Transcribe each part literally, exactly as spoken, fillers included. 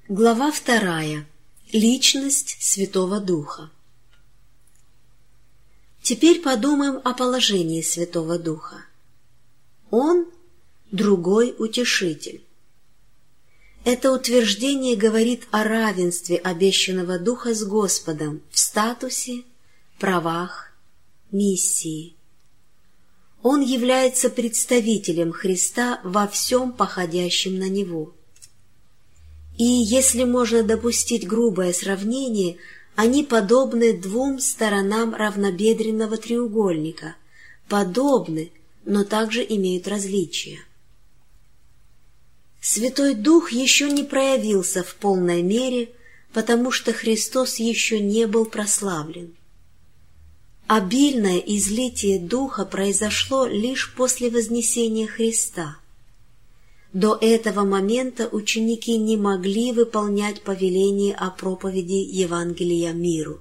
Глава вторая. Личность Святого Духа. Теперь подумаем о положении Святого Духа. Он – другой утешитель. Это утверждение говорит о равенстве обещанного Духа с Господом в статусе, правах, миссии. Он является представителем Христа во всем походящем на Него. И если можно допустить грубое сравнение, они подобны двум сторонам равнобедренного треугольника, подобны, но также имеют различия. Святой Дух еще не проявился в полной мере, потому что Христос еще не был прославлен. Обильное излитие Духа произошло лишь после вознесения Христа. До этого момента ученики не могли выполнять повеление о проповеди Евангелия миру.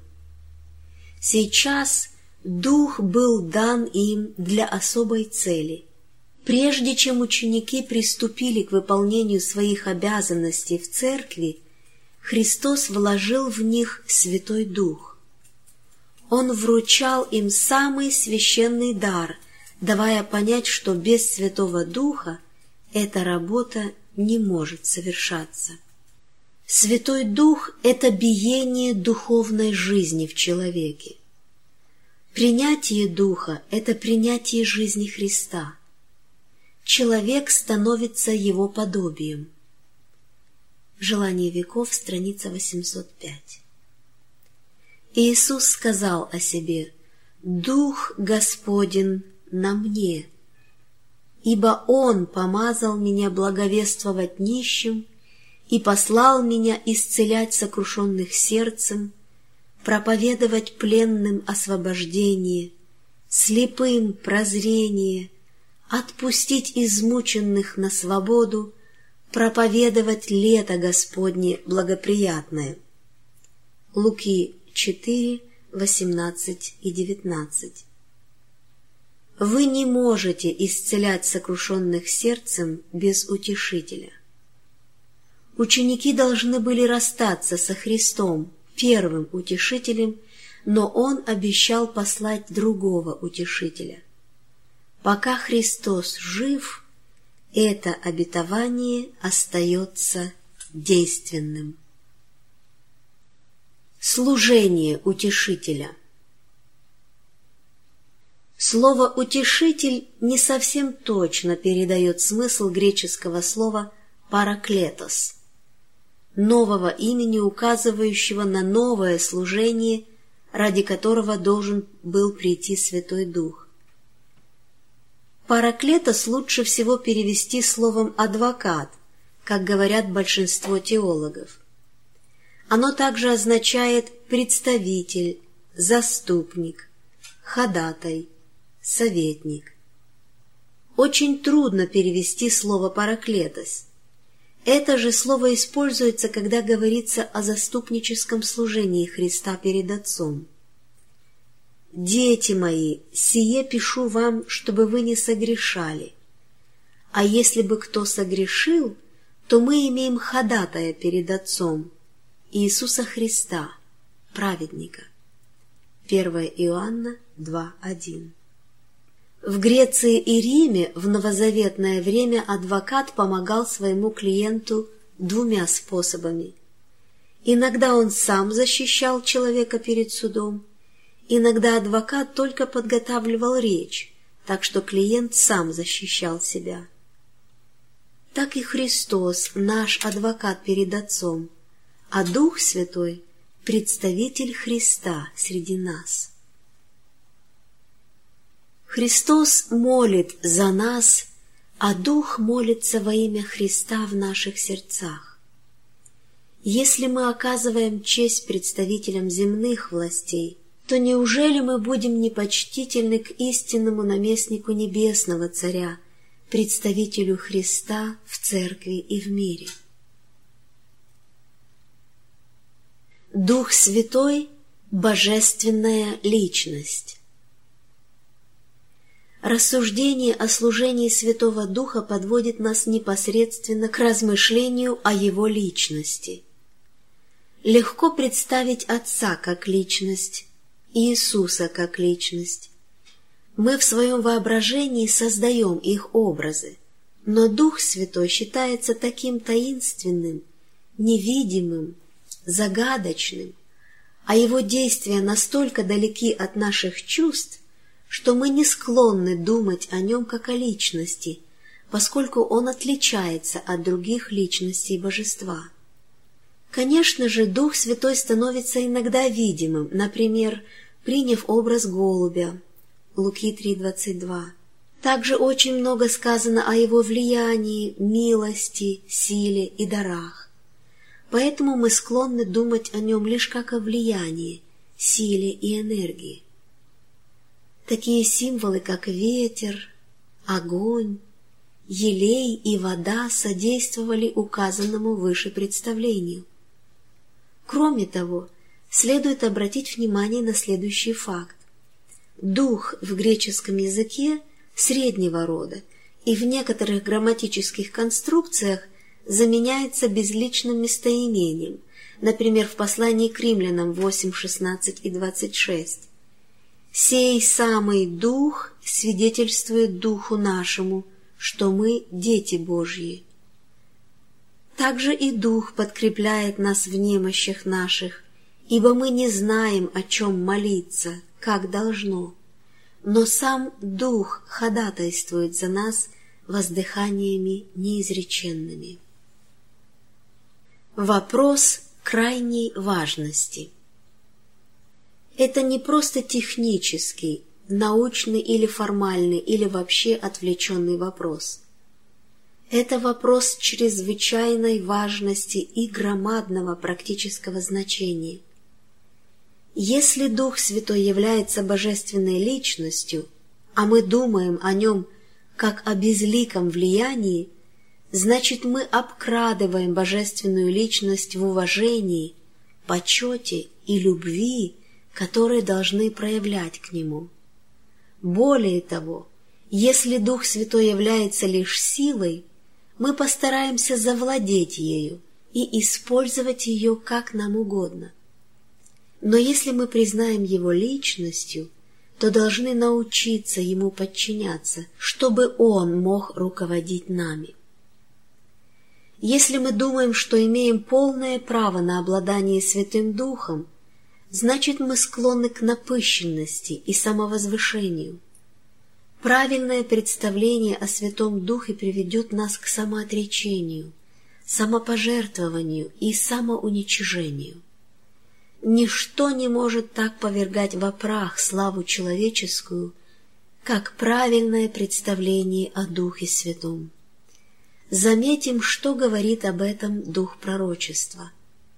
Сейчас Дух был дан им для особой цели. Прежде чем ученики приступили к выполнению своих обязанностей в церкви, Христос вложил в них Святой Дух. Он вручал им самый священный дар, давая понять, что без Святого Духа эта работа не может совершаться. Святой Дух – это биение духовной жизни в человеке. Принятие Духа – это принятие жизни Христа. Человек становится Его подобием. Желание веков, страница восемьсот пять. Иисус сказал о себе: «Дух Господень на мне, ибо Он помазал меня благовествовать нищим и послал меня исцелять сокрушенных сердцем, проповедовать пленным освобождение, слепым прозрение, отпустить измученных на свободу, проповедовать лето Господне благоприятное». Луки четыре, восемнадцать и девятнадцать. Вы не можете исцелять сокрушенных сердцем без утешителя. Ученики должны были расстаться со Христом, первым утешителем, но Он обещал послать другого утешителя. Пока Христос жив, это обетование остается действенным. Служение утешителя. Слово «утешитель» не совсем точно передает смысл греческого слова «параклетос», нового имени, указывающего на новое служение, ради которого должен был прийти Святой Дух. Параклетос лучше всего перевести словом «адвокат», как говорят большинство теологов. Оно также означает «представитель», «заступник», «ходатай», «советник». Очень трудно перевести слово «параклетос». Это же слово используется, когда говорится о заступническом служении Христа перед Отцом. «Дети мои, сие пишу вам, чтобы вы не согрешали. А если бы кто согрешил, то мы имеем ходатая перед Отцом, Иисуса Христа, праведника». первое Иоанна два, один. В Греции и Риме в новозаветное время адвокат помогал своему клиенту двумя способами. Иногда он сам защищал человека перед судом, иногда адвокат только подготавливал речь, так что клиент сам защищал себя. Так и Христос наш адвокат перед Отцом, а Дух Святой – представитель Христа среди нас. Христос молит за нас, а Дух молится во имя Христа в наших сердцах. Если мы оказываем честь представителям земных властей, то неужели мы будем непочтительны к истинному наместнику Небесного Царя, представителю Христа в церкви и в мире? Дух Святой – божественная личность. Рассуждение о служении Святого Духа подводит нас непосредственно к размышлению о Его личности. Легко представить Отца как личность, Иисуса как личность. Мы в своем воображении создаем их образы, но Дух Святой считается таким таинственным, невидимым, загадочным, а Его действия настолько далеки от наших чувств, что мы не склонны думать о Нем как о личности, поскольку Он отличается от других личностей Божества. Конечно же, Дух Святой становится иногда видимым, например, приняв образ голубя, Луки три двадцать два. Также очень много сказано о Его влиянии, милости, силе и дарах. Поэтому мы склонны думать о Нем лишь как о влиянии, силе и энергии. Такие символы, как ветер, огонь, елей и вода содействовали указанному выше представлению. Кроме того, следует обратить внимание на следующий факт. Дух в греческом языке среднего рода и в некоторых грамматических конструкциях заменяется безличным местоимением, например, в послании к римлянам восемь, шестнадцать и двадцать шесть. «Сей самый Дух свидетельствует Духу нашему, что мы дети Божьи». Также и Дух подкрепляет нас в немощах наших, ибо мы не знаем, о чем молиться, как должно, но сам Дух ходатайствует за нас воздыханиями неизреченными. Вопрос крайней важности. Это не просто технический, научный или формальный, или вообще отвлеченный вопрос. Это вопрос чрезвычайной важности и громадного практического значения. Если Дух Святой является божественной личностью, а мы думаем о Нем как о безликом влиянии, значит, мы обкрадываем божественную личность в уважении, почете и любви, которые должны проявлять к Нему. Более того, если Дух Святой является лишь силой, мы постараемся завладеть ею и использовать ее как нам угодно. Но если мы признаем Его личностью, то должны научиться Ему подчиняться, чтобы Он мог руководить нами. Если мы думаем, что имеем полное право на обладание Святым Духом, значит, мы склонны к напыщенности и самовозвышению. Правильное представление о Святом Духе приведет нас к самоотречению, самопожертвованию и самоуничижению. Ничто не может так повергать во прах славу человеческую, как правильное представление о Духе Святом. Заметим, что говорит об этом Дух пророчества.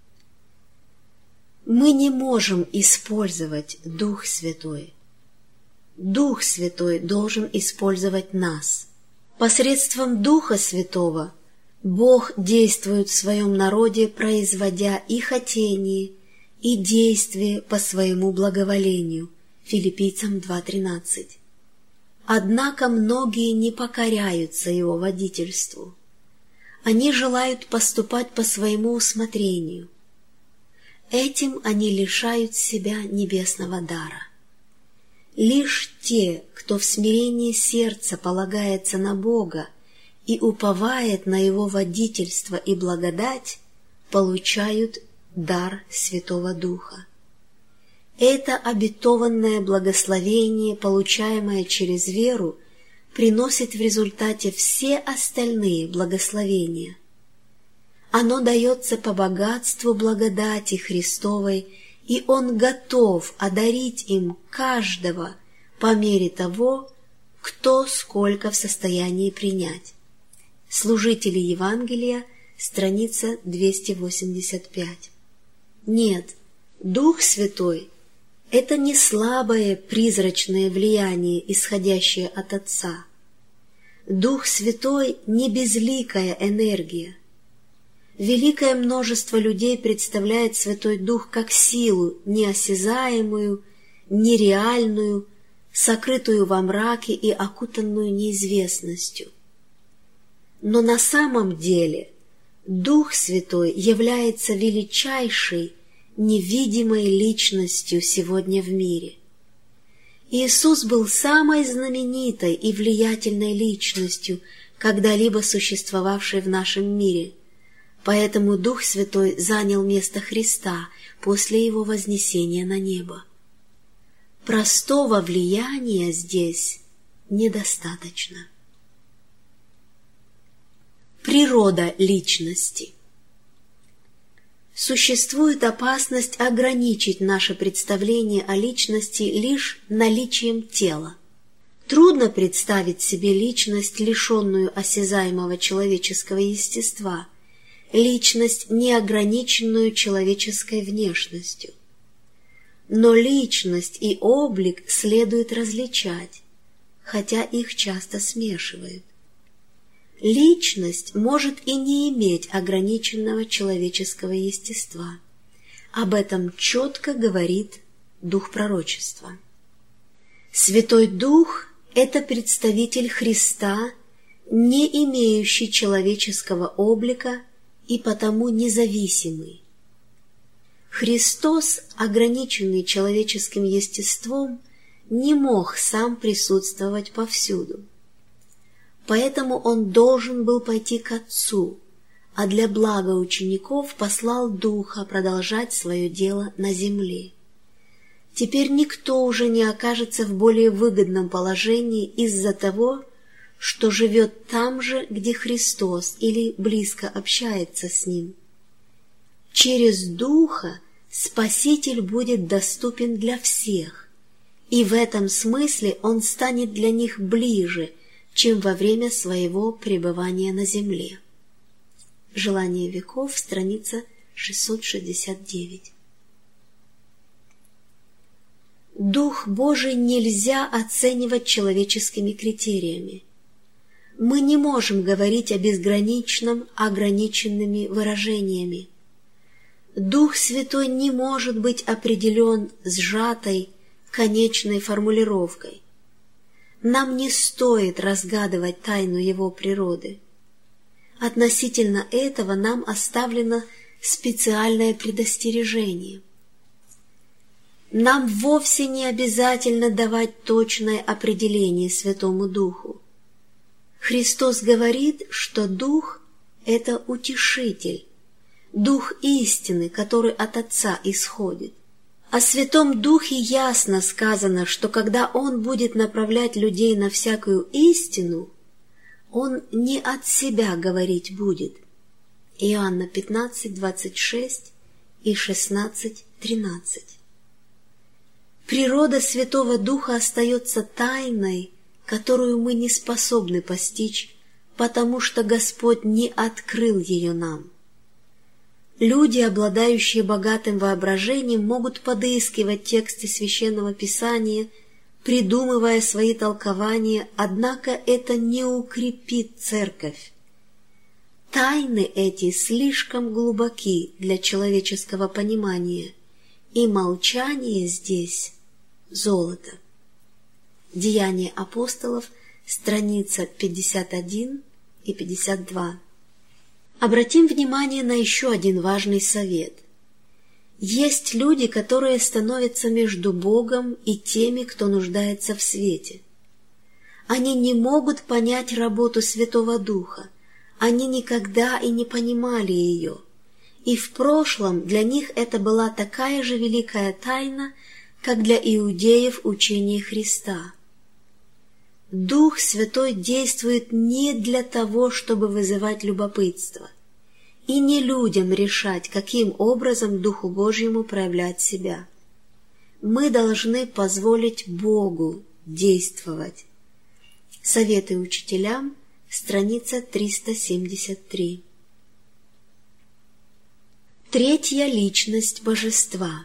Мы не можем использовать Дух Святой. Дух Святой должен использовать нас. Посредством Духа Святого Бог действует в своем народе, производя и хотение, и действие по своему благоволению. Филиппийцам два тринадцать. Однако многие не покоряются Его водительству. Они желают поступать по своему усмотрению. Этим они лишают себя небесного дара. Лишь те, кто в смирении сердца полагается на Бога и уповает на Его водительство и благодать, получают дар Святого Духа. Это обетованное благословение, получаемое через веру, приносит в результате все остальные благословения. Оно дается по богатству благодати Христовой, и Он готов одарить им каждого по мере того, кто сколько в состоянии принять. Служители Евангелия, страница двести восемьдесят пять. Нет, Дух Святой — это не слабое призрачное влияние, исходящее от Отца. Дух Святой — не безликая энергия. Великое множество людей представляет Святой Дух как силу неосязаемую, нереальную, сокрытую во мраке и окутанную неизвестностью. Но на самом деле Дух Святой является величайшей невидимой личностью сегодня в мире. Иисус был самой знаменитой и влиятельной личностью, когда-либо существовавшей в нашем мире, поэтому Дух Святой занял место Христа после Его вознесения на небо. Простого влияния здесь недостаточно. Природа личности. Существует опасность ограничить наше представление о личности лишь наличием тела. Трудно представить себе личность, лишенную осязаемого человеческого естества, личность, неограниченную человеческой внешностью. Но личность и облик следует различать, хотя их часто смешивают. Личность может и не иметь ограниченного человеческого естества. Об этом четко говорит Дух пророчества. Святой Дух – это представитель Христа, не имеющий человеческого облика и потому независимый. Христос, ограниченный человеческим естеством, не мог сам присутствовать повсюду. Поэтому Он должен был пойти к Отцу, а для блага учеников послал Духа продолжать свое дело на земле. Теперь никто уже не окажется в более выгодном положении из-за того, что живет там же, где Христос, или близко общается с Ним. Через Духа Спаситель будет доступен для всех, и в этом смысле Он станет для них ближе, чем во время своего пребывания на земле. Желание веков, страница шестьсот шестьдесят девять. Дух Божий нельзя оценивать человеческими критериями. Мы не можем говорить о безграничном ограниченными выражениями. Дух Святой не может быть определен сжатой, конечной формулировкой. Нам не стоит разгадывать тайну Его природы. Относительно этого нам оставлено специальное предостережение. Нам вовсе не обязательно давать точное определение Святому Духу. Христос говорит, что Дух – это утешитель, Дух истины, который от Отца исходит. О Святом Духе ясно сказано, что когда Он будет направлять людей на всякую истину, Он не от себя говорить будет. Иоанна пятнадцать, двадцать шесть и шестнадцать, тринадцать. Природа Святого Духа остается тайной, которую мы не способны постичь, потому что Господь не открыл ее нам. Люди, обладающие богатым воображением, могут подыскивать тексты Священного Писания, придумывая свои толкования, однако это не укрепит Церковь. Тайны эти слишком глубоки для человеческого понимания, и молчание здесь — золото. Деяния апостолов, страница пятьдесят один и пятьдесят два. Обратим внимание на еще один важный совет. Есть люди, которые становятся между Богом и теми, кто нуждается в свете. Они не могут понять работу Святого Духа, они никогда и не понимали ее, и в прошлом для них это была такая же великая тайна, как для иудеев учение Христа. Дух Святой действует не для того, чтобы вызывать любопытство, и не людям решать, каким образом Духу Божьему проявлять себя. Мы должны позволить Богу действовать. Советы учителям, страница триста семьдесят три. Третья личность Божества.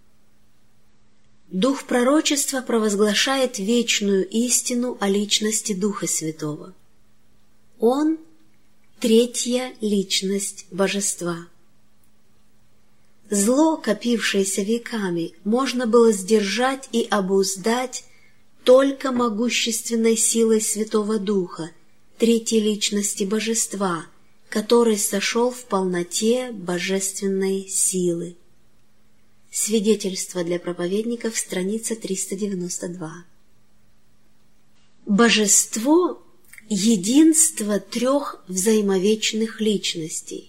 Дух пророчества провозглашает вечную истину о личности Духа Святого. Он — третья личность Божества. Зло, копившееся веками, можно было сдержать и обуздать только могущественной силой Святого Духа, третьей личности Божества, который сошел в полноте божественной силы. Свидетельство для проповедников, страница триста девяносто два. Божество – единство трех взаимовечных личностей.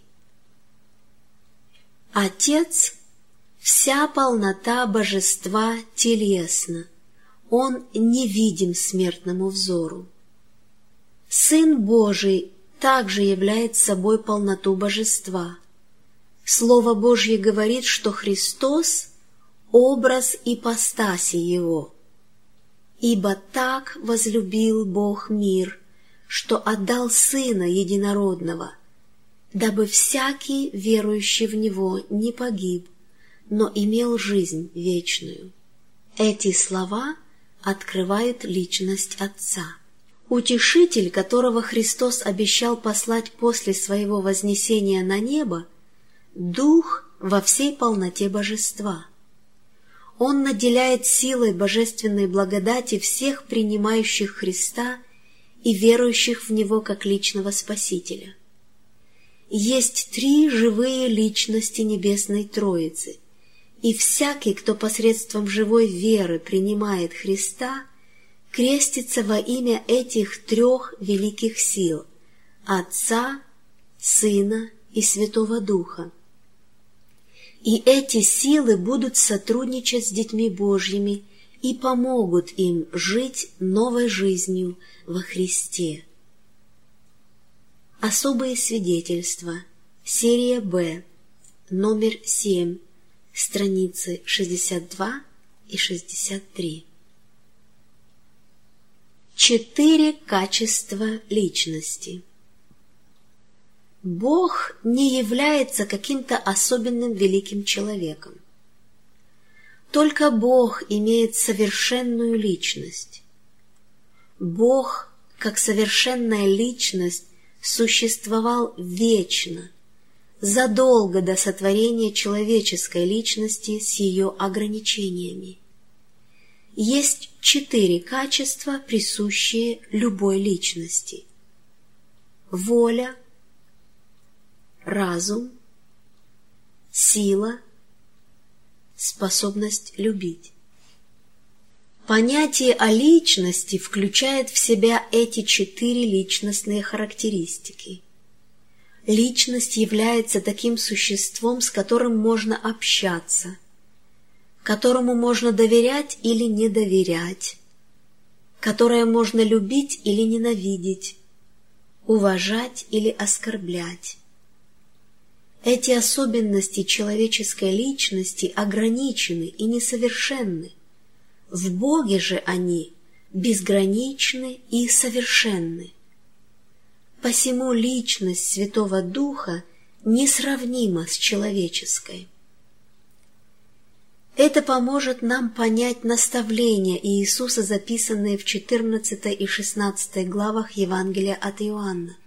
Отец – вся полнота Божества телесна, Он невидим смертному взору. Сын Божий также является собой полноту Божества. Слово Божье говорит, что Христос – образ ипостаси Его. «Ибо так возлюбил Бог мир, что отдал Сына Единородного, дабы всякий, верующий в Него, не погиб, но имел жизнь вечную». Эти слова открывают личность Отца. Утешитель, которого Христос обещал послать после Своего вознесения на небо, Дух во всей полноте Божества. Он наделяет силой божественной благодати всех принимающих Христа и верующих в Него как личного Спасителя. Есть три живые личности Небесной Троицы, и всякий, кто посредством живой веры принимает Христа, крестится во имя этих трех великих сил – Отца, Сына и Святого Духа. И эти силы будут сотрудничать с детьми Божьими и помогут им жить новой жизнью во Христе. Особые свидетельства. Серия Б. Номер семь. Страницы шестьдесят два и шестьдесят три. Четыре качества личности. Бог не является каким-то особенным великим человеком. Только Бог имеет совершенную личность. Бог, как совершенная личность, существовал вечно, задолго до сотворения человеческой личности с ее ограничениями. Есть четыре качества, присущие любой личности: воля, разум, сила, способность любить. Понятие о личности включает в себя эти четыре личностные характеристики. Личность является таким существом, с которым можно общаться, которому можно доверять или не доверять, которое можно любить или ненавидеть, уважать или оскорблять. Эти особенности человеческой личности ограничены и несовершенны. В Боге же они безграничны и совершенны. Посему личность Святого Духа несравнима с человеческой. Это поможет нам понять наставления Иисуса, записанные в четырнадцатой и шестнадцатой главах Евангелия от Иоанна.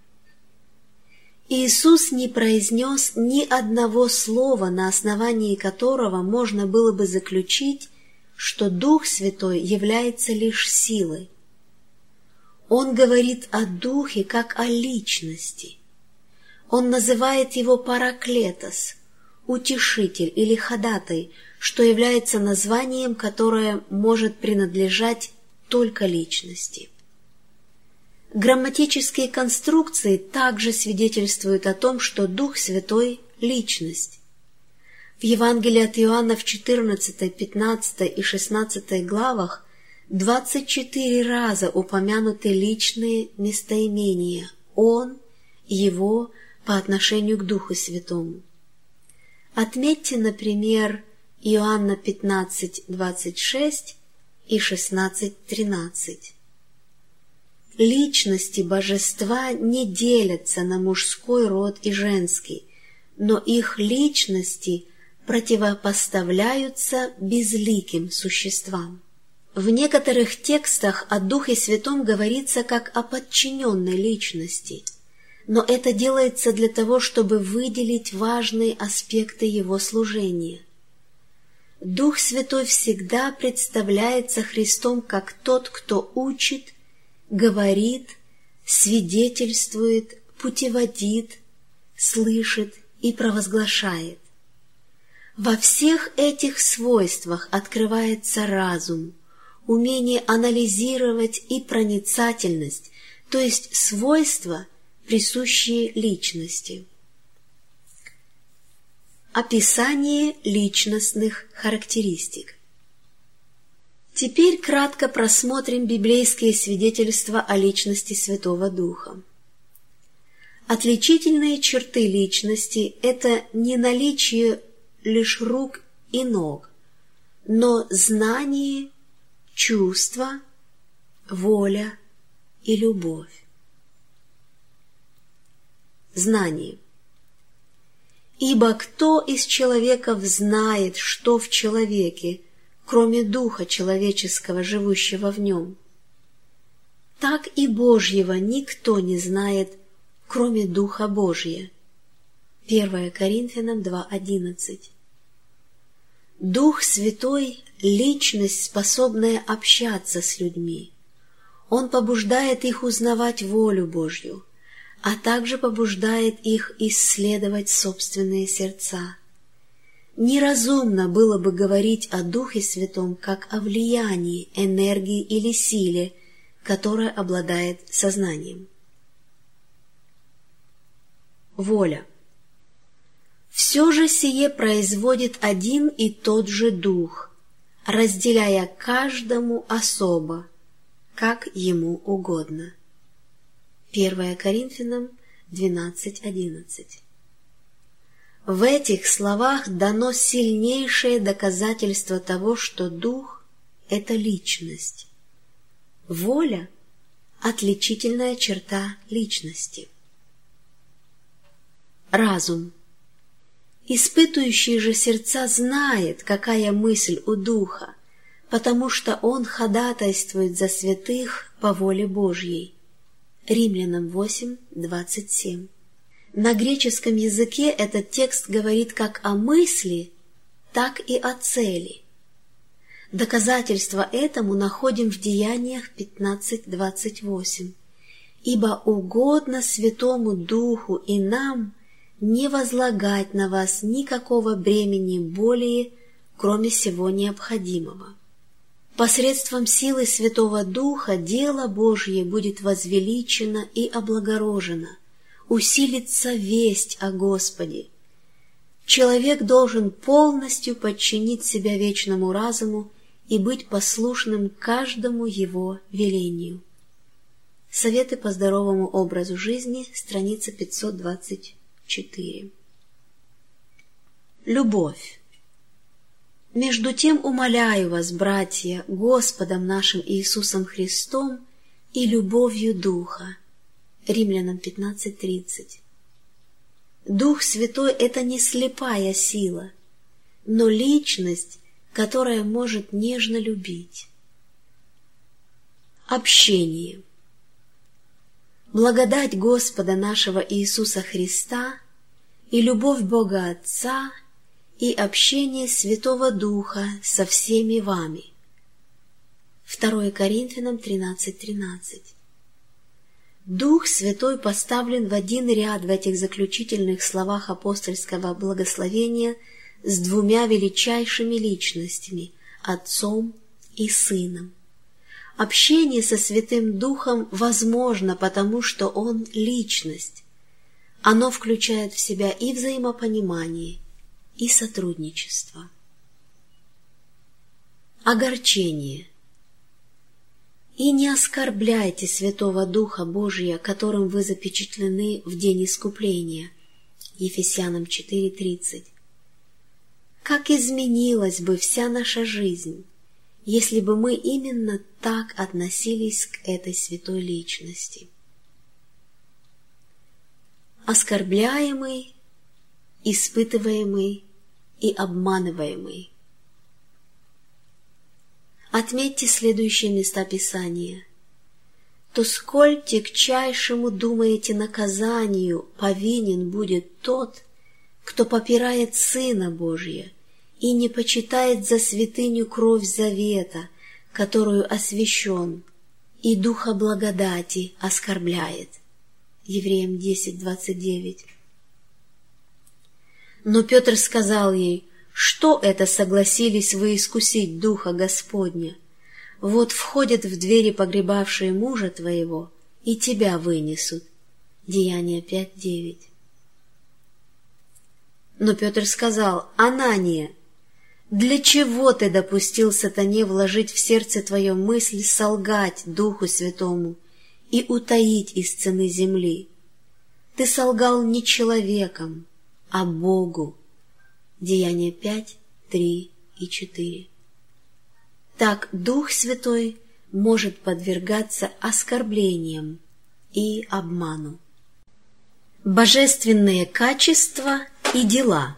Иисус не произнес ни одного слова, на основании которого можно было бы заключить, что Дух Святой является лишь силой. Он говорит о Духе как о личности. Он называет его Параклетос, утешитель или ходатай, что является названием, которое может принадлежать только личности. Грамматические конструкции также свидетельствуют о том, что Дух Святой – личность. В Евангелии от Иоанна в четырнадцатой, пятнадцатой и шестнадцатой главах двадцать четыре раза упомянуты личные местоимения «Он», «Его» по отношению к Духу Святому. Отметьте, например, Иоанна пятнадцать, двадцать шесть и шестнадцать, тринадцать. Личности Божества не делятся на мужской род и женский, но их личности противопоставляются безликим существам. В некоторых текстах о Духе Святом говорится как о подчиненной личности, но это делается для того, чтобы выделить важные аспекты Его служения. Дух Святой всегда представляется Христом как тот, кто учит, говорит, свидетельствует, путеводит, слышит и провозглашает. Во всех этих свойствах открывается разум, умение анализировать и проницательность, то есть свойства, присущие личности. Описание личностных характеристик. Теперь кратко просмотрим библейские свидетельства о личности Святого Духа. Отличительные черты личности – это не наличие лишь рук и ног, но знание, чувство, воля и любовь. Знание. Ибо кто из человеков знает, что в человеке, кроме духа человеческого, живущего в нем? Так и Божьего никто не знает, кроме Духа Божия. первое Коринфянам два одиннадцать. Дух Святой – личность, способная общаться с людьми. Он побуждает их узнавать волю Божью, а также побуждает их исследовать собственные сердца. Неразумно было бы говорить о Духе Святом как о влиянии, энергии или силе, которая обладает сознанием. Воля. Все же сие производит один и тот же Дух, разделяя каждому особо, как ему угодно. первое Коринфянам двенадцать одиннадцать. В этих словах дано сильнейшее доказательство того, что Дух – это личность. Воля – отличительная черта личности. Разум. Испытующий же сердца знает, какая мысль у Духа, потому что он ходатайствует за святых по воле Божьей. Римлянам восемь двадцать семь. На греческом языке этот текст говорит как о мысли, так и о цели. Доказательство этому находим в Деяниях пятнадцать двадцать восемь. «Ибо угодно Святому Духу и нам не возлагать на вас никакого бремени более, кроме всего необходимого». Посредством силы Святого Духа дело Божье будет возвеличено и облагорожено, усилится весть о Господе. Человек должен полностью подчинить себя вечному разуму и быть послушным каждому его велению. Советы по здоровому образу жизни, страница пятьсот двадцать четыре. Любовь. Между тем умоляю вас, братья, Господом нашим Иисусом Христом и любовью Духа. Римлянам пятнадцать тридцать. Дух Святой – это не слепая сила, но личность, которая может нежно любить. Общение. Благодать Господа нашего Иисуса Христа и любовь Бога Отца и общение Святого Духа со всеми вами. второе Коринфянам тринадцать тринадцать. Дух Святой поставлен в один ряд в этих заключительных словах апостольского благословения с двумя величайшими личностями – Отцом и Сыном. Общение со Святым Духом возможно, потому что Он – личность. Оно включает в себя и взаимопонимание, и сотрудничество. Огорчение. «И не оскорбляйте Святого Духа Божия, которым вы запечатлены в день искупления». Ефесянам четыре тридцать. Как изменилась бы вся наша жизнь, если бы мы именно так относились к этой святой личности. Оскорбляемый, испытываемый и обманываемый. Отметьте следующие места Писания. «То сколь тягчайшему думаете наказанию повинен будет тот, кто попирает Сына Божия и не почитает за святыню кровь завета, которую освящен, и Духа благодати оскорбляет». Евреям десять двадцать девять. Но Петр сказал ей: что это согласились вы искусить Духа Господня? Вот входят в двери погребавшие мужа твоего, и тебя вынесут. Деяния пять девять. Но Петр сказал: Анания, для чего ты допустил сатане вложить в сердце твое мысль солгать Духу Святому и утаить из цены земли? Ты солгал не человеком, а Богу. Деяния пять, три и четыре. Так Дух Святой может подвергаться оскорблениям и обману. Божественные качества и дела.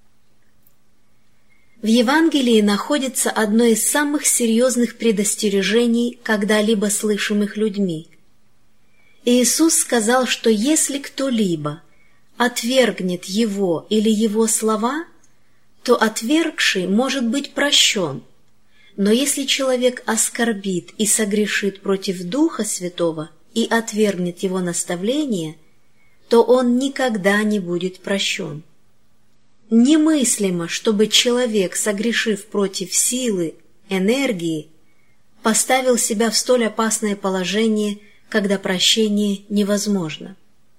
В Евангелии находится одно из самых серьезных предостережений, когда-либо слышимых людьми. Иисус сказал, что если кто-либо отвергнет Его или Его слова, то отвергший может быть прощен. Но если человек оскорбит и согрешит против Духа Святого и отвергнет Его наставление, то он никогда не будет прощен. Немыслимо, чтобы человек, согрешив против силы, энергии, поставил себя в столь опасное положение, когда прощение невозможно.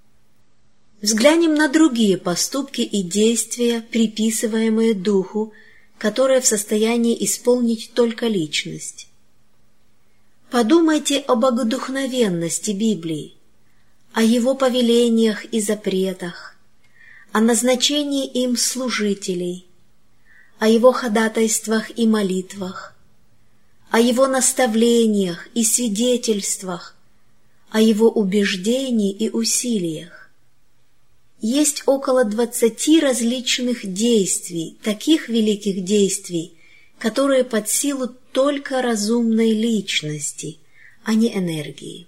Взглянем на другие поступки и действия, приписываемые Духу, которые в состоянии исполнить только личность. Подумайте об богодухновенности Библии, о Его повелениях и запретах, о назначении им служителей, о Его ходатайствах и молитвах, о Его наставлениях и свидетельствах, о Его убеждении и усилиях. Есть около двадцати различных действий, таких великих действий, которые под силу только разумной личности, а не энергии.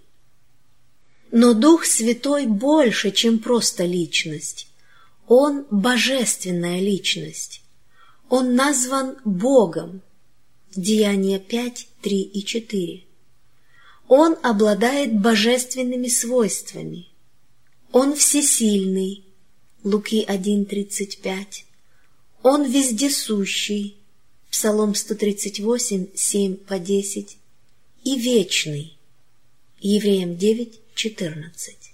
Но Дух Святой больше, чем просто личность. Он – божественная личность. Он назван Богом. Деяния пять, три и четыре. Он обладает божественными свойствами. Он всесильный. Луки один, тридцать пять. Он вездесущий. Псалом сто тридцать восемь, семь по десять. И вечный. Евреям девять, четырнадцать.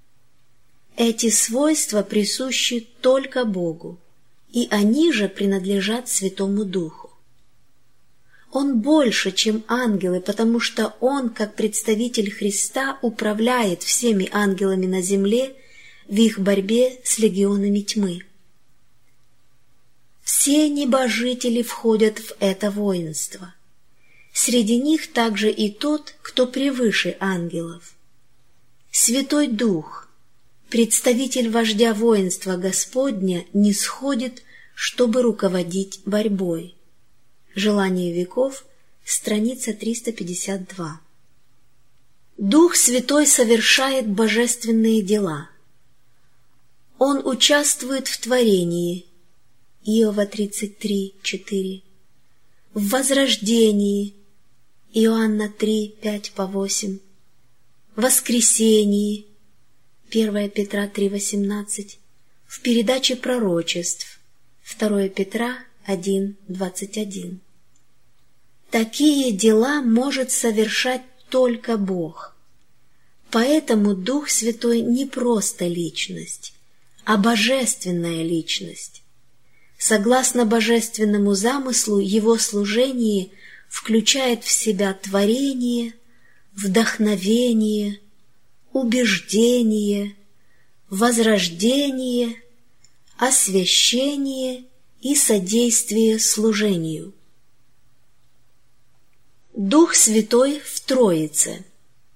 Эти свойства присущи только Богу, и они же принадлежат Святому Духу. Он больше, чем ангелы, потому что Он, как представитель Христа, управляет всеми ангелами на земле в их борьбе с легионами тьмы. Все небожители входят в это воинство. Среди них также и тот, кто превыше ангелов. Святой Дух, представитель вождя воинства Господня, нисходит, чтобы руководить борьбой. Желание веков, страница триста пятьдесят два. Дух Святой совершает божественные дела. Он участвует в творении, Иова тридцать три, четыре, в возрождении, Иоанна три, пять по восемь, в воскресении, первое Петра три, восемнадцать, в передаче пророчеств, второе Петра один, двадцать один. Такие дела может совершать только Бог. Поэтому Дух Святой не просто личность, а божественная личность. Согласно божественному замыслу, Его служение включает в себя творение, вдохновение, убеждение, возрождение, освящение и содействие служению. Дух Святой в Троице.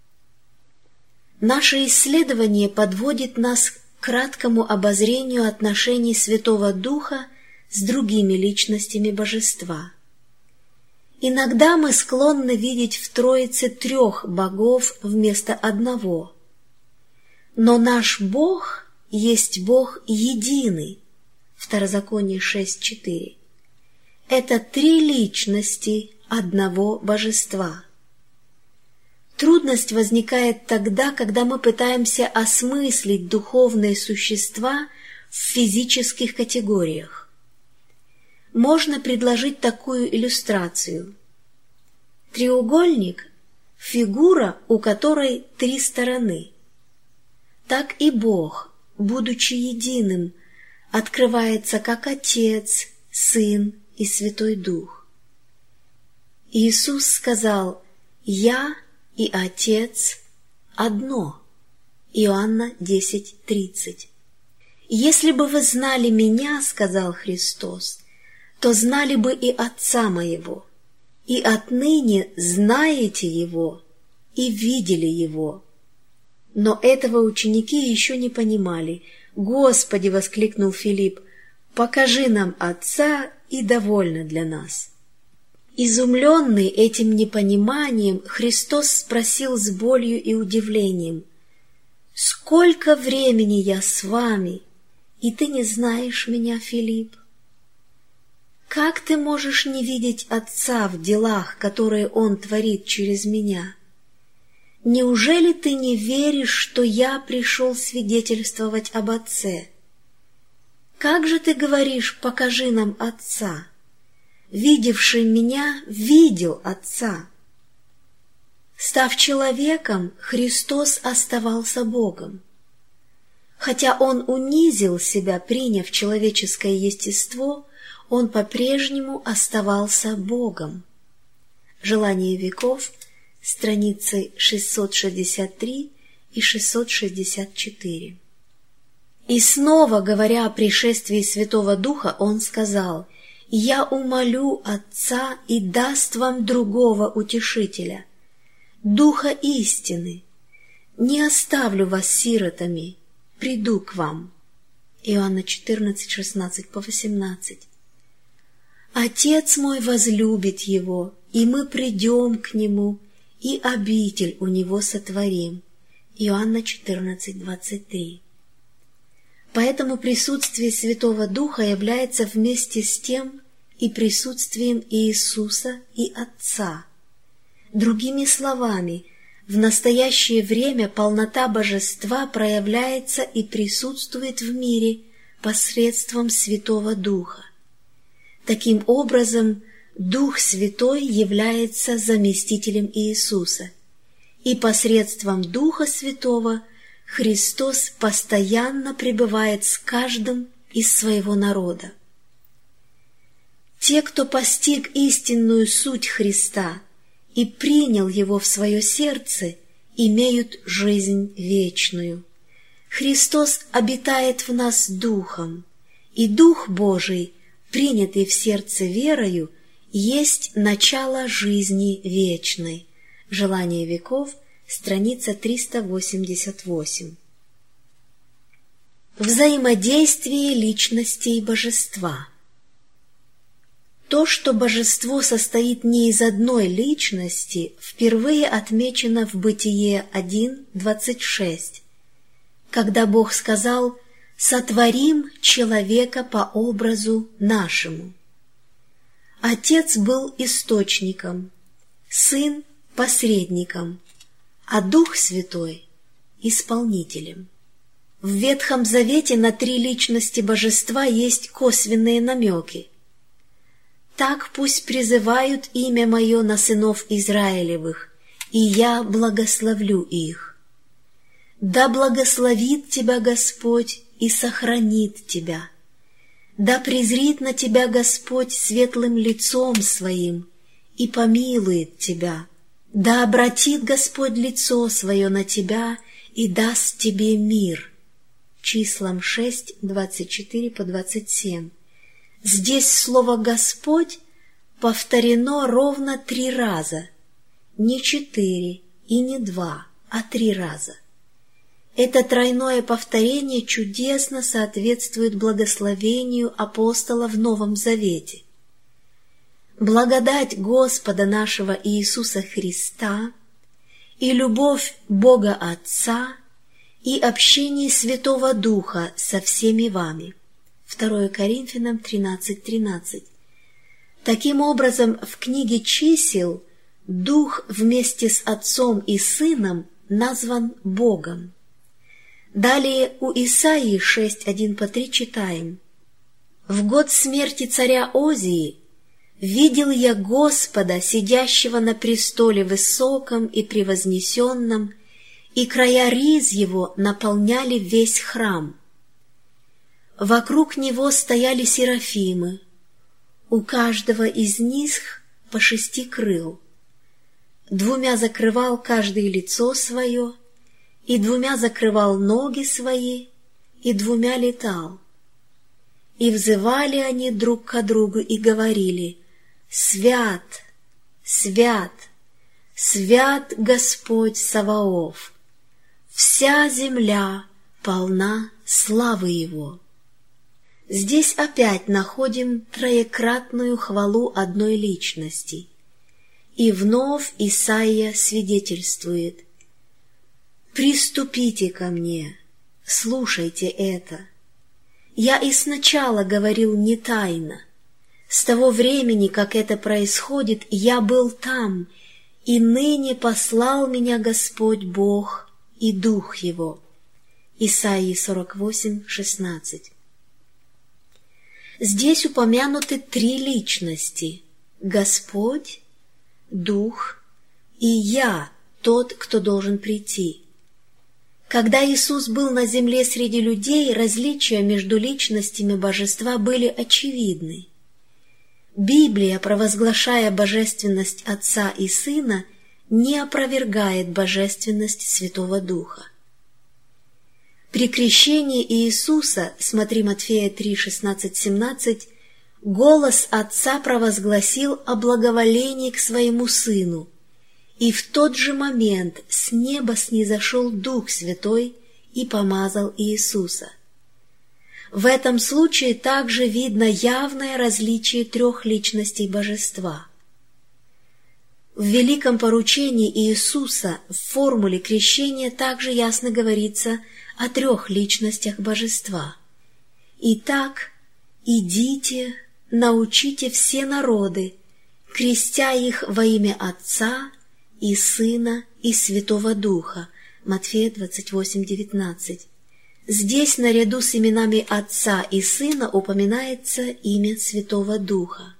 Наше исследование подводит нас к краткому обозрению отношений Святого Духа с другими личностями Божества. Иногда мы склонны видеть в Троице трех богов вместо одного. Но наш Бог есть Бог единый. Второзаконие шесть, четыре. Это три личности одного божества. Трудность возникает тогда, когда мы пытаемся осмыслить духовные существа в физических категориях. можно предложить такую иллюстрацию. Треугольник – фигура, у которой три стороны. Так и Бог, будучи единым, открывается как Отец, Сын и Святой Дух. Иисус сказал: «Я и Отец одно». Иоанна десять тридцать. «Если бы вы знали Меня, — сказал Христос, — то знали бы и Отца Моего, и отныне знаете Его и видели Его». Но этого ученики еще не понимали. «Господи! — воскликнул Филипп, — покажи нам Отца, и довольно для нас». Изумленный этим непониманием, Христос спросил с болью и удивлением: «Сколько времени я с вами, и ты не знаешь Меня, Филипп? Как ты можешь не видеть Отца в делах, которые Он творит через Меня? Неужели ты не веришь, что Я пришел свидетельствовать об Отце? Как же ты говоришь: покажи нам Отца? Видевший Меня видел Отца». Став человеком, Христос оставался Богом. Хотя Он унизил себя, приняв человеческое естество, Он по-прежнему оставался Богом. «Желание веков», страницы шестьсот шестьдесят три и шестьсот шестьдесят четыре. И снова, говоря о пришествии Святого Духа, Он сказал: «Я умолю Отца и даст вам другого утешителя, Духа истины. Не оставлю вас сиротами, приду к вам». Иоанна четырнадцать, шестнадцать по восемнадцать. «Отец мой возлюбит Его, и мы придем к Нему, и обитель у Него сотворим». Иоанна четырнадцать, двадцать три. Поэтому присутствие Святого Духа является вместе с тем и присутствием Иисуса и Отца. Другими словами, в настоящее время полнота Божества проявляется и присутствует в мире посредством Святого Духа. Таким образом, Дух Святой является заместителем Иисуса, и посредством Духа Святого Христос постоянно пребывает с каждым из своего народа. Те, кто постиг истинную суть Христа и принял Его в свое сердце, имеют жизнь вечную. Христос обитает в нас Духом, и Дух Божий, принятый в сердце верою, есть начало жизни вечной. «Желание веков», страница триста восемьдесят восемь. Взаимодействие личностей Божества. То, что Божество состоит не из одной личности, впервые отмечено в Бытие один, двадцать шесть, когда Бог сказал: «Сотворим человека по образу нашему». Отец был источником, Сын — посредником, а Дух Святой — исполнителем. В Ветхом Завете на три личности Божества есть косвенные намеки. «Так пусть призывают имя Мое на сынов Израилевых, и Я благословлю их. Да благословит тебя Господь и сохранит тебя. Да презрит на тебя Господь светлым лицом Своим и помилует тебя. Да обратит Господь лицо Свое на тебя и даст тебе мир». Числам шесть, двадцать четыре по двадцать семь. Здесь слово «Господь» повторено ровно три раза, не четыре и не два, а три раза. Это тройное повторение чудесно соответствует благословению апостола в Новом Завете. Благодать Господа нашего Иисуса Христа и любовь Бога Отца и общение Святого Духа со всеми вами. второе Коринфянам тринадцать, тринадцать. Таким образом, в книге Чисел Дух вместе с Отцом и Сыном назван Богом. Далее у Исаии шесть, один по три читаем: В год смерти царя Озии видел я Господа, сидящего на престоле высоком и превознесенном, и края риз его наполняли весь храм. Вокруг него стояли серафимы, у каждого из них по шести крыл. Двумя закрывал каждое лицо свое, и двумя закрывал ноги свои, и двумя летал. И взывали они друг к другу и говорили: «Свят, свят, свят Господь Саваоф, вся земля полна славы Его». Здесь опять находим троекратную хвалу одной личности. И вновь Исаия свидетельствует: «Приступите ко мне, слушайте это. Я и сначала говорил не тайно. С того времени, как это происходит, я был там, и ныне послал меня Господь Бог и Дух Его». Исаии сорок восемь, шестнадцать. Здесь упомянуты три личности: Господь, Дух и Я, тот, кто должен прийти. Когда Иисус был на земле среди людей, различия между личностями Божества были очевидны. Библия, провозглашая божественность Отца и Сына, не опровергает божественность Святого Духа. При крещении Иисуса, смотри Матфея три, шестнадцать, семнадцать, голос Отца провозгласил о благоволении к Своему Сыну, и в тот же момент с неба снизошел Дух Святой и помазал Иисуса. В этом случае также видно явное различие трех личностей Божества. В великом поручении Иисуса в формуле крещения также ясно говорится о трех личностях Божества. «Итак, идите, научите все народы, крестя их во имя Отца и Сына и Святого Духа». Матфея двадцать восемь, девятнадцать. Здесь наряду с именами Отца и Сына упоминается имя Святого Духа.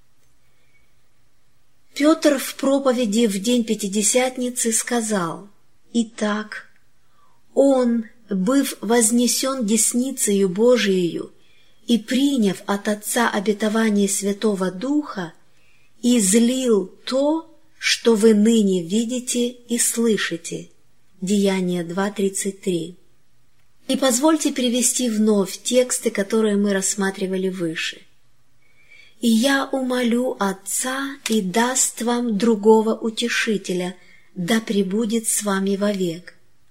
Петр в проповеди в день Пятидесятницы сказал: «Итак, Он, быв вознесен десницею Божиею и приняв от Отца обетование Святого Духа, излил то, что вы ныне видите и слышите». Деяния два, тридцать три. И позвольте привести вновь тексты, которые мы рассматривали выше. «И я умолю Отца, и даст вам другого утешителя, да пребудет с вами вовек.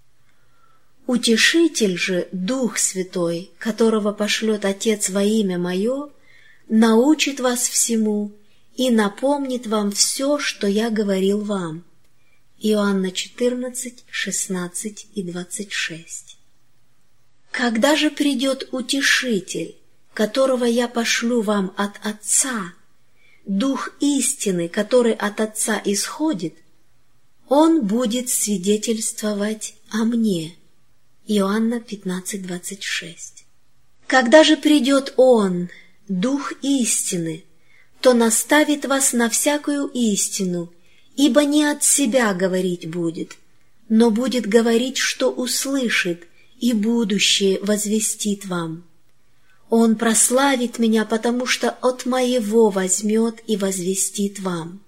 Утешитель же, Дух Святой, которого пошлет Отец во имя Мое, научит вас всему и напомнит вам все, что я говорил вам». Иоанна четырнадцать, шестнадцать и двадцать шесть. «Когда же придет Утешитель, которого я пошлю вам от Отца, Дух истины, который от Отца исходит, Он будет свидетельствовать о мне». Иоанна пятнадцать, двадцать шесть. «Когда же придет Он, Дух истины, то наставит вас на всякую истину, ибо не от себя говорить будет, но будет говорить, что услышит, и будущее возвестит вам. Он прославит меня, потому что от Моего возьмет и возвестит вам.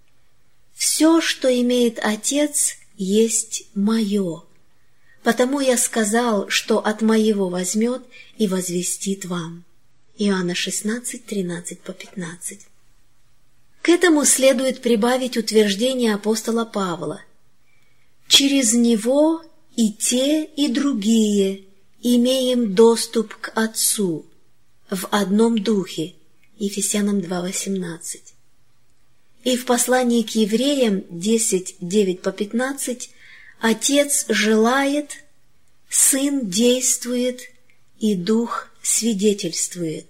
Все, что имеет Отец, есть Мое, потому я сказал, что от Моего возьмет и возвестит вам». Иоанна шестнадцать, тринадцать по пятнадцать. К этому следует прибавить утверждение апостола Павла: «Через Него и те, и другие имеем доступ к Отцу в одном духе». Ефесянам два, восемнадцать. И в послании к евреям десять, девять по пятнадцать Отец желает, Сын действует и Дух свидетельствует.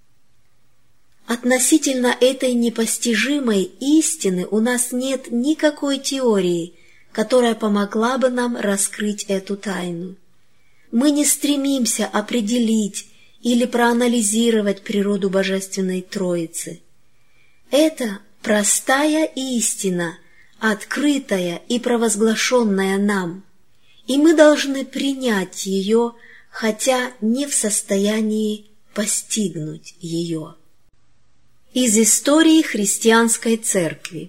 Относительно этой непостижимой истины у нас нет никакой теории, которая помогла бы нам раскрыть эту тайну. Мы не стремимся определить или проанализировать природу Божественной Троицы. Это простая истина, открытая и провозглашенная нам, и мы должны принять ее, хотя не в состоянии постигнуть ее. Из истории христианской церкви.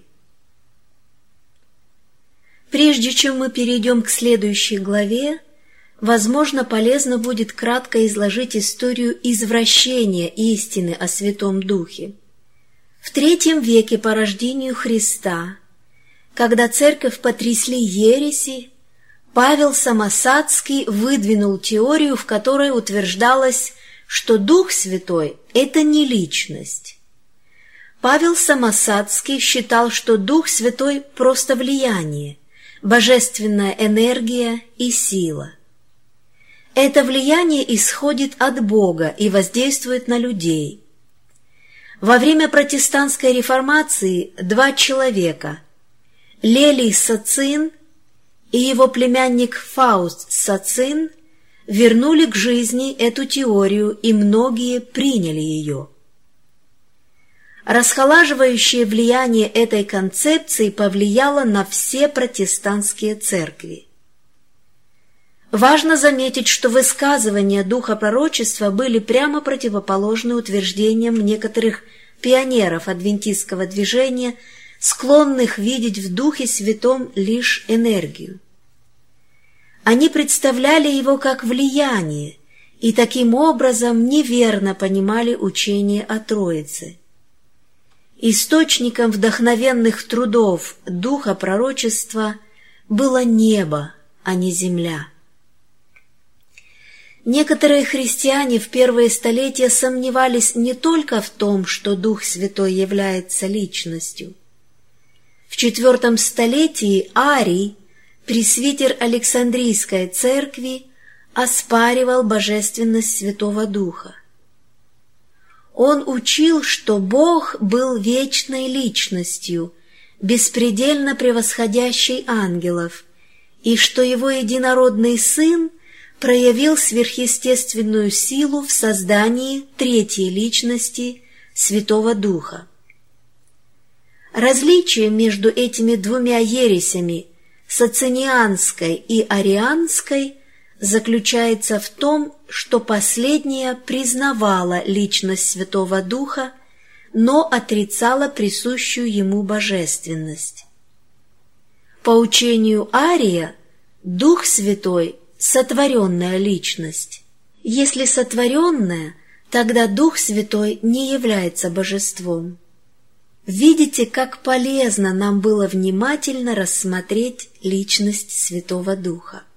Прежде чем мы перейдем к следующей главе, возможно, полезно будет кратко изложить историю извращения истины о Святом Духе. В третьем веке по рождению Христа, когда церковь потрясли ереси, Павел Самосадский выдвинул теорию, в которой утверждалось, что Дух Святой – это не личность. Павел Самосадский считал, что Дух Святой – просто влияние, божественная энергия и сила. Это влияние исходит от Бога и воздействует на людей. Во время протестантской реформации два человека – Лелий Сацин и его племянник Фауст Сацин – вернули к жизни эту теорию, и многие приняли ее. Расхолаживающее влияние этой концепции повлияло на все протестантские церкви. Важно заметить, что высказывания духа пророчества были прямо противоположны утверждениям некоторых пионеров адвентистского движения, склонных видеть в Духе Святом лишь энергию. Они представляли его как влияние и таким образом неверно понимали учение о Троице. Источником вдохновенных трудов духа пророчества было небо, а не земля. Некоторые христиане в первые столетия сомневались не только в том, что Дух Святой является личностью. В четвертом столетии Арий, пресвитер Александрийской церкви, оспаривал божественность Святого Духа. Он учил, что Бог был вечной личностью, беспредельно превосходящей ангелов, и что Его единородный Сын проявил сверхъестественную силу в создании третьей личности Святого Духа. Различие между этими двумя ересями, сацинианской и арианской, заключается в том, что последняя признавала личность Святого Духа, но отрицала присущую ему божественность. По учению Ария, Дух Святой – сотворенная личность. Если сотворенная, тогда Дух Святой не является божеством. Видите, как полезно нам было внимательно рассмотреть личность Святого Духа.